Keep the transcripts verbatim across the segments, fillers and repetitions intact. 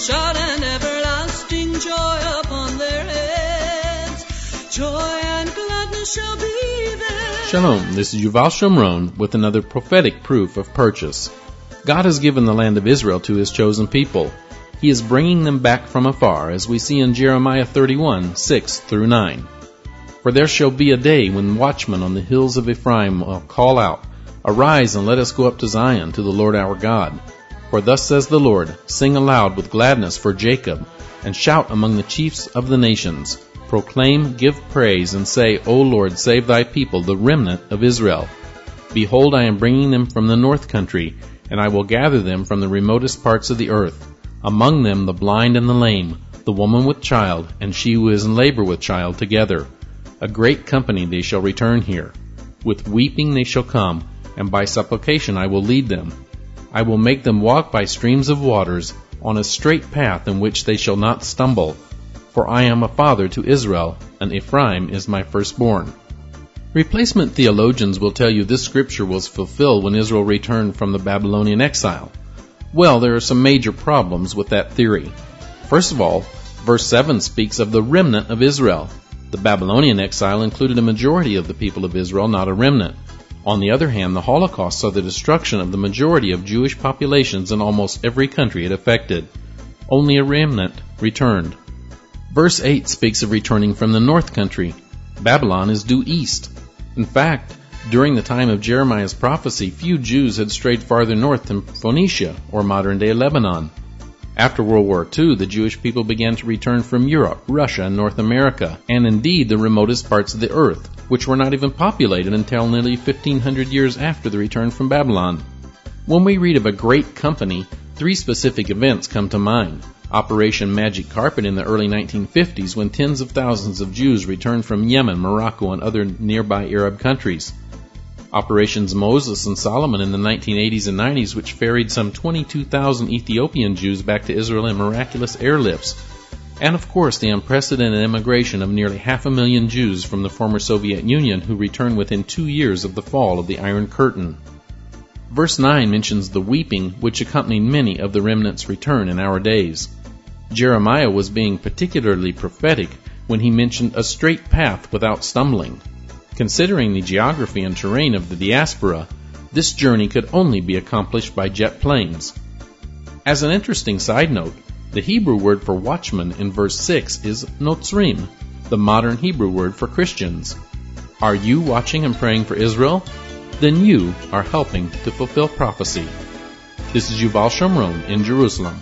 shout and everlasting joy upon their heads. Joy and gladness shall be there. Shalom, this is Yuval Shomron with another prophetic proof of purchase. God has given the land of Israel to His chosen people. He is bringing them back from afar, as we see in Jeremiah thirty-one, six through nine. For there shall be a day when watchmen on the hills of Ephraim will call out, Arise and let us go up to Zion, to the Lord our God. For thus says the Lord, Sing aloud with gladness for Jacob, and shout among the chiefs of the nations. Proclaim, give praise, and say, O Lord, save thy people, the remnant of Israel. Behold, I am bringing them from the north country, and I will gather them from the remotest parts of the earth. Among them the blind and the lame, the woman with child, and she who is in labor with child together. A great company they shall return here. With weeping they shall come, and by supplication I will lead them. I will make them walk by streams of waters, on a straight path in which they shall not stumble. For I am a father to Israel, and Ephraim is my firstborn. Replacement theologians will tell you this scripture was fulfilled when Israel returned from the Babylonian exile. Well, there are some major problems with that theory. First of all, verse seven speaks of the remnant of Israel. The Babylonian exile included a majority of the people of Israel, not a remnant. On the other hand, the Holocaust saw the destruction of the majority of Jewish populations in almost every country it affected. Only a remnant returned. Verse eight speaks of returning from the north country. Babylon is due east. In fact, during the time of Jeremiah's prophecy, few Jews had strayed farther north than Phoenicia, or modern-day Lebanon. After World War Two, the Jewish people began to return from Europe, Russia, and North America, and indeed the remotest parts of the earth, which were not even populated until nearly fifteen hundred years after the return from Babylon. When we read of a great company, three specific events come to mind. Operation Magic Carpet in the early nineteen fifties, when tens of thousands of Jews returned from Yemen, Morocco, and other nearby Arab countries. Operations Moses and Solomon in the nineteen eighties and nineties, which ferried some twenty-two thousand Ethiopian Jews back to Israel in miraculous airlifts. And of course, the unprecedented immigration of nearly half a million Jews from the former Soviet Union who returned within two years of the fall of the Iron Curtain. Verse nine mentions the weeping which accompanied many of the remnant's return in our days. Jeremiah was being particularly prophetic when he mentioned a straight path without stumbling. Considering the geography and terrain of the diaspora, this journey could only be accomplished by jet planes. As an interesting side note, the Hebrew word for watchman in verse six is notzrim, the modern Hebrew word for Christians. Are you watching and praying for Israel? Then you are helping to fulfill prophecy. This is Yuval Shomron in Jerusalem.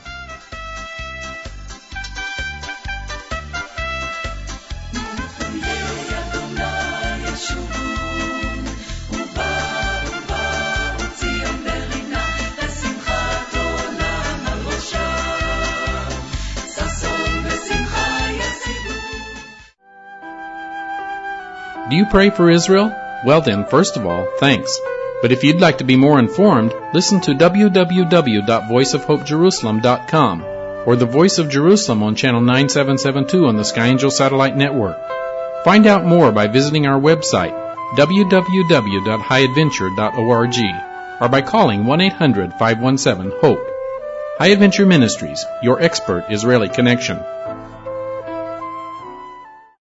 Do you pray for Israel? Well then, first of all, thanks. But if you'd like to be more informed, listen to w w w dot voice of hope jerusalem dot com or The Voice of Jerusalem on channel nine seven seven two on the Sky Angel Satellite Network. Find out more by visiting our website, w w w dot high adventure dot org, or by calling one eight hundred five one seven HOPE. High Adventure Ministries, your expert Israeli connection.